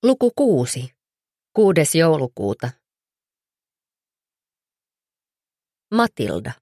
Luku 6. 6. joulukuuta. Matilda.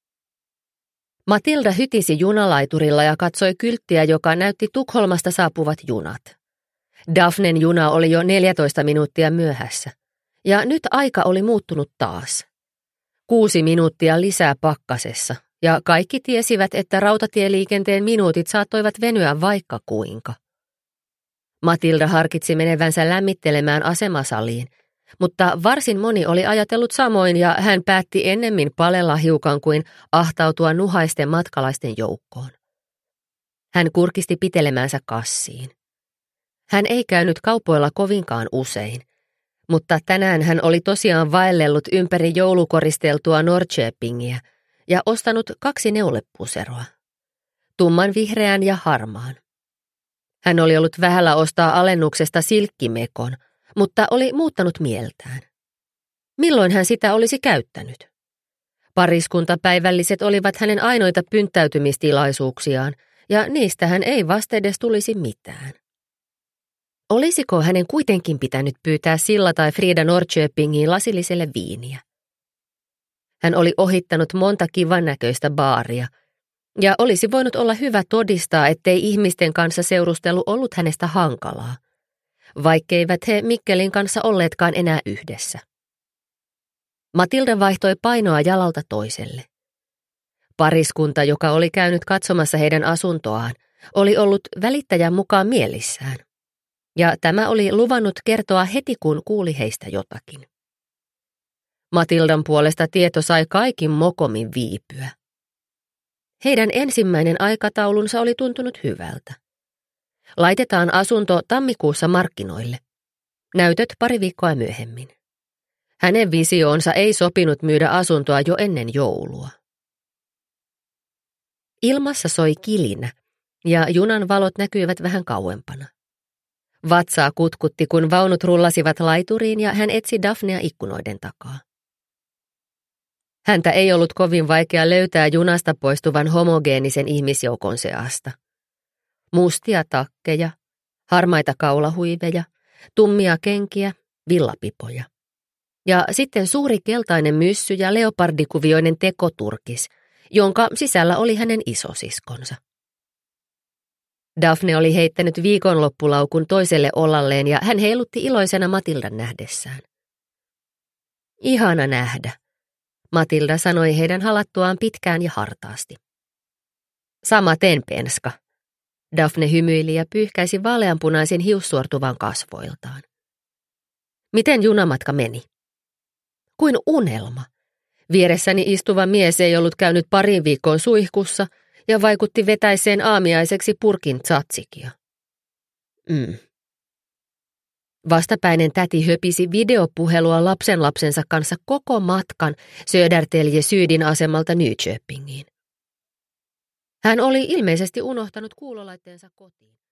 Matilda hytisi junalaiturilla ja katsoi kylttiä, joka näytti Tukholmasta saapuvat junat. Daphnen juna oli jo 14 minuuttia myöhässä. Ja nyt aika oli muuttunut taas. 6 minuuttia lisää pakkasessa, ja kaikki tiesivät, että rautatieliikenteen minuutit saattoivat venyä vaikka kuinka. Matilda harkitsi menevänsä lämmittelemään asemasaliin, mutta varsin moni oli ajatellut samoin ja hän päätti ennemmin palella hiukan kuin ahtautua nuhaisten matkalaisten joukkoon. Hän kurkisti pitelemäänsä kassiin. Hän ei käynyt kaupoilla kovinkaan usein, mutta tänään hän oli tosiaan vaellellut ympäri joulukoristeltua Norrköpingiä ja ostanut 2 neulepuseroa, tumman vihreän ja harmaan. Hän oli ollut vähällä ostaa alennuksesta silkkimekon, mutta oli muuttanut mieltään. Milloin hän sitä olisi käyttänyt? Pariskuntapäivälliset olivat hänen ainoita pynttäytymistilaisuuksiaan, ja niistä hän ei vastedes tulisi mitään. Olisiko hänen kuitenkin pitänyt pyytää Silla tai Frida Norrköpingiin lasilliselle viiniä? Hän oli ohittanut monta kivan näköistä baaria, ja olisi voinut olla hyvä todistaa, ettei ihmisten kanssa seurustelu ollut hänestä hankalaa, vaikkeivät he Mikkelin kanssa olleetkaan enää yhdessä. Matilda vaihtoi painoa jalalta toiselle. Pariskunta, joka oli käynyt katsomassa heidän asuntoaan, oli ollut välittäjän mukaan mielissään, ja tämä oli luvannut kertoa heti, kun kuuli heistä jotakin. Matildan puolesta tieto sai kaikin mokomin viipyä. Heidän ensimmäinen aikataulunsa oli tuntunut hyvältä. Laitetaan asunto tammikuussa markkinoille. Näytöt 2 viikkoa myöhemmin. Hänen visioonsa ei sopinut myydä asuntoa jo ennen joulua. Ilmassa soi kilinä, ja junan valot näkyivät vähän kauempana. Vatsaa kutkutti, kun vaunut rullasivat laituriin, ja hän etsi Daphnea ikkunoiden takaa. Häntä ei ollut kovin vaikea löytää junasta poistuvan homogeenisen ihmisjoukon seasta. Mustia takkeja, harmaita kaulahuiveja, tummia kenkiä, villapipoja. Ja sitten suuri keltainen myssy ja leopardikuvioinen tekoturkis, jonka sisällä oli hänen isosiskonsa. Daphne oli heittänyt viikonloppulaukun toiselle ollalleen ja hän heilutti iloisena Matildan nähdessään. Ihana nähdä, Matilda sanoi heidän halattuaan pitkään ja hartaasti. Samaten, penska. Daphne hymyili ja pyyhkäisi vaaleanpunaisen hiussuortuvan kasvoiltaan. Miten junamatka meni? Kuin unelma. Vieressäni istuva mies ei ollut käynyt 2 viikkoon suihkussa ja vaikutti vetäiseen aamiaiseksi purkin tzatsikia. Vastapäinen täti höpisi videopuhelua lapsensa kanssa koko matkan Södertälje Sydin asemalta Nyköpingiin. Hän oli ilmeisesti unohtanut kuulolaitteensa kotiin.